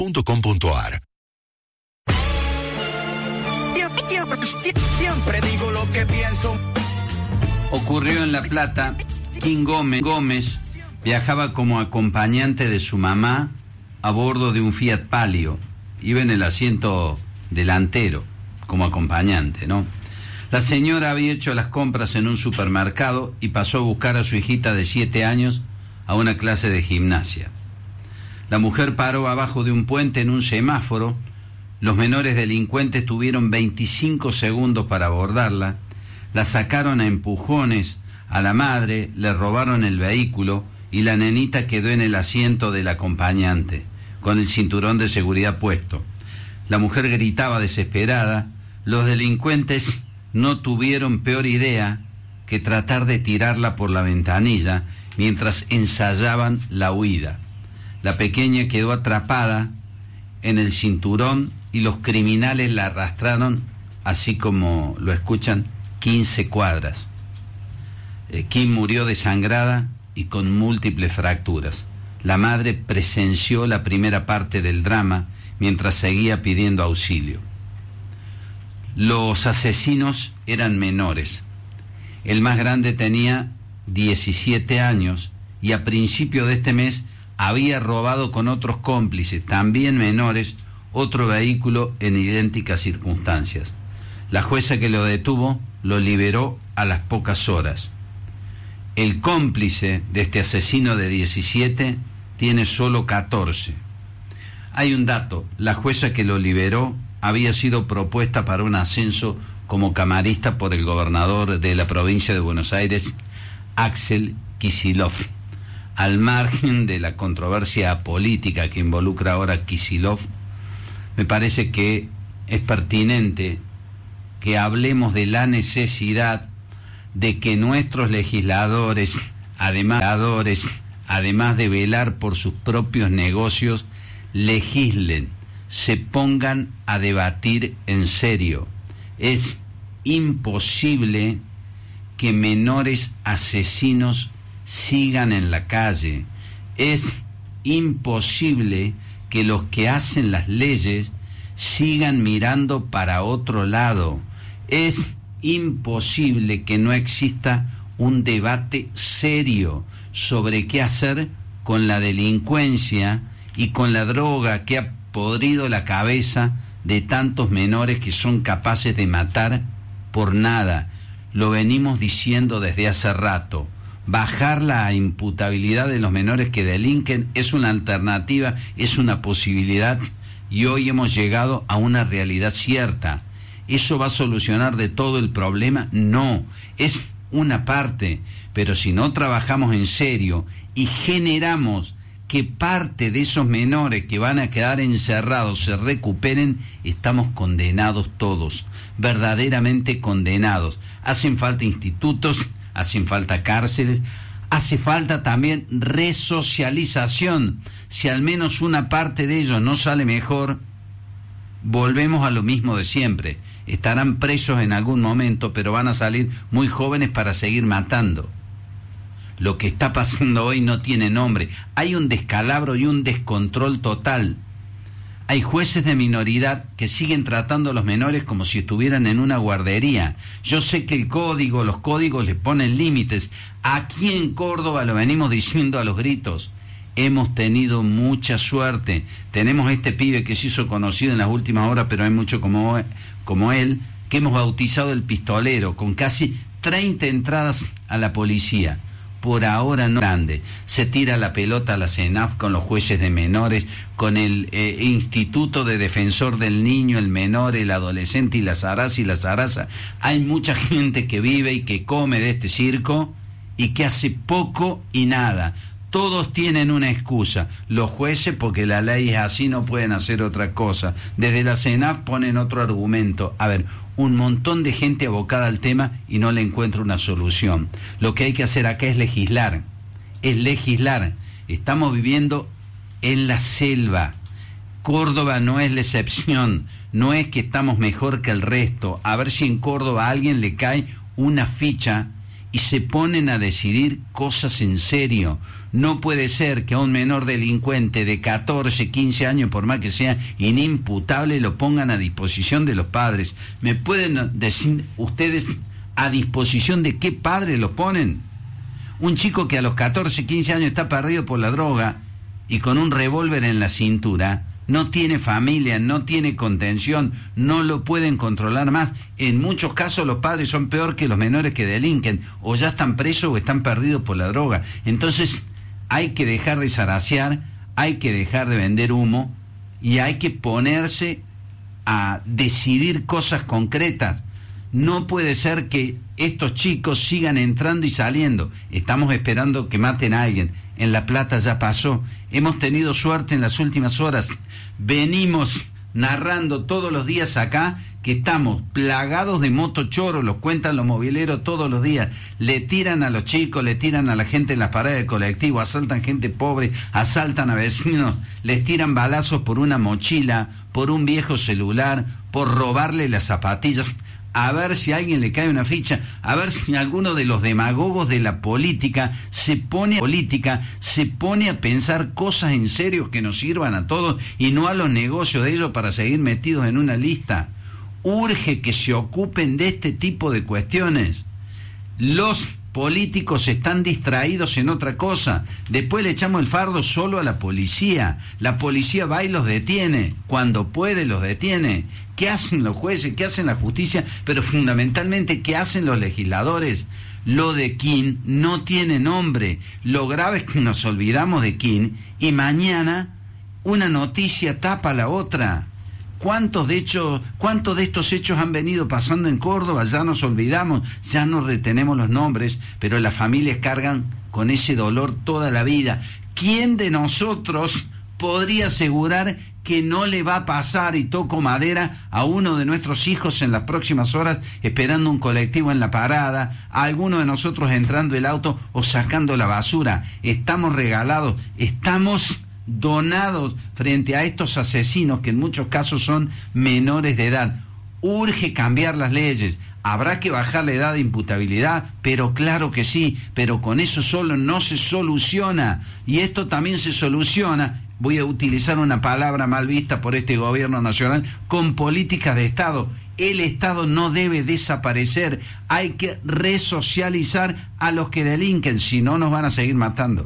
.com.ar. Siempre digo lo que pienso. Ocurrió en La Plata. Kim Gómez viajaba como acompañante de su mamá a bordo de un Fiat Palio. Iba en el asiento delantero como acompañante, ¿no? La señora había hecho las compras en un supermercado y pasó a buscar a su hijita de 7 años a una clase de gimnasia. La mujer paró abajo de un puente en un semáforo. Los menores delincuentes tuvieron 25 segundos para abordarla. La sacaron a empujones a la madre, le robaron el vehículo y la nenita quedó en el asiento del acompañante, con el cinturón de seguridad puesto. La mujer gritaba desesperada. Los delincuentes no tuvieron peor idea que tratar de tirarla por la ventanilla mientras ensayaban la huida. La pequeña quedó atrapada en el cinturón y los criminales la arrastraron, así como lo escuchan, 15 cuadras. Kim murió desangrada y con múltiples fracturas. La madre presenció la primera parte del drama mientras seguía pidiendo auxilio. Los asesinos eran menores. El más grande tenía 17 años y a principio de este mes había robado con otros cómplices, también menores, otro vehículo en idénticas circunstancias. La jueza que lo detuvo lo liberó a las pocas horas. El cómplice de este asesino de 17 tiene solo 14. Hay un dato: la jueza que lo liberó había sido propuesta para un ascenso como camarista por el gobernador de la provincia de Buenos Aires, Axel Kicillof. Al margen de la controversia política que involucra ahora a Kicillof, me parece que es pertinente que hablemos de la necesidad de que nuestros legisladores, además de velar por sus propios negocios, legislen, se pongan a debatir en serio. Es imposible que menores asesinos sigan en la calle. Es imposible que los que hacen las leyes sigan mirando para otro lado. Es imposible que no exista un debate serio sobre qué hacer con la delincuencia y con la droga que ha podrido la cabeza de tantos menores que son capaces de matar por nada. Lo venimos diciendo desde hace rato. Bajar la imputabilidad de los menores que delinquen es una alternativa, es una posibilidad, y hoy hemos llegado a una realidad cierta. ¿Eso va a solucionar de todo el problema? No, es una parte, pero si no trabajamos en serio y generamos que parte de esos menores que van a quedar encerrados se recuperen, estamos condenados todos, verdaderamente condenados. Hacen falta institutos, hacen falta cárceles, hace falta también resocialización. Si al menos una parte de ellos no sale mejor, volvemos a lo mismo de siempre. Estarán presos en algún momento, pero van a salir muy jóvenes para seguir matando. Lo que está pasando hoy no tiene nombre. Hay un descalabro y un descontrol total. Hay jueces de minoridad que siguen tratando a los menores como si estuvieran en una guardería. Yo sé que los códigos les ponen límites. Aquí en Córdoba lo venimos diciendo a los gritos. Hemos tenido mucha suerte. Tenemos este pibe que se hizo conocido en las últimas horas, pero hay mucho como él, que hemos bautizado el pistolero, con casi 30 entradas a la policía. Por ahora no grande. Se tira la pelota a la CENAF con los jueces de menores, con el Instituto de Defensor del Niño, el menor, el adolescente y la zaraza. Hay mucha gente que vive y que come de este circo y que hace poco y nada. Todos tienen una excusa. Los jueces, porque la ley es así, no pueden hacer otra cosa. Desde la CENAF ponen otro argumento. A ver, un montón de gente abocada al tema y no le encuentra una solución. Lo que hay que hacer acá es legislar. Estamos viviendo en la selva. Córdoba no es la excepción. No es que estamos mejor que el resto. A ver si en Córdoba a alguien le cae una ficha y se ponen a decidir cosas en serio. No puede ser que a un menor delincuente de 14, 15 años, por más que sea inimputable, lo pongan a disposición de los padres. ¿Me pueden decir ustedes a disposición de qué padres lo ponen? Un chico que a los 14, 15 años está perdido por la droga y con un revólver en la cintura, no tiene familia, no tiene contención, no lo pueden controlar más. En muchos casos los padres son peor que los menores que delinquen, o ya están presos o están perdidos por la droga. Entonces hay que dejar de zarasear, hay que dejar de vender humo y hay que ponerse a decidir cosas concretas. No puede ser que estos chicos sigan entrando y saliendo. Estamos esperando que maten a alguien. En La Plata ya pasó. Hemos tenido suerte en las últimas horas. Venimos narrando todos los días acá que estamos plagados de motochoros, los cuentan los mobileros todos los días. Le tiran a los chicos, le tiran a la gente en las paradas del colectivo, asaltan gente pobre, asaltan a vecinos, les tiran balazos por una mochila, por un viejo celular, por robarle las zapatillas. A ver si a alguien le cae una ficha, a ver si alguno de los demagogos de la política se pone a pensar cosas en serio que nos sirvan a todos y no a los negocios de ellos para seguir metidos en una lista. Urge que se ocupen de este tipo de cuestiones. Los políticos están distraídos en otra cosa. Después le echamos el fardo solo a la policía. La policía va y los detiene. Cuando puede los detiene. ¿Qué hacen los jueces? ¿Qué hacen la justicia? Pero fundamentalmente, ¿qué hacen los legisladores? Lo de King no tiene nombre. Lo grave es que nos olvidamos de King y mañana una noticia tapa la otra. ¿Cuántos de estos hechos han venido pasando en Córdoba? Ya nos olvidamos, ya no retenemos los nombres, pero las familias cargan con ese dolor toda la vida. ¿Quién de nosotros podría asegurar que no le va a pasar, y toco madera, a uno de nuestros hijos en las próximas horas esperando un colectivo en la parada, a alguno de nosotros entrando el auto o sacando la basura? Estamos regalados, estamos donados frente a estos asesinos que en muchos casos son menores de edad. Urge cambiar las leyes. Habrá que bajar la edad de imputabilidad, pero claro que sí, pero con eso solo no se soluciona. Y esto también se soluciona, voy a utilizar una palabra mal vista por este gobierno nacional, con políticas de Estado. El Estado no debe desaparecer, hay que resocializar a los que delinquen, si no nos van a seguir matando.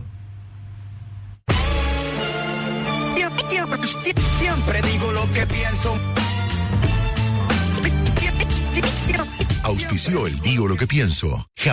Siempre digo lo que pienso. Auspició el Digo lo que pienso.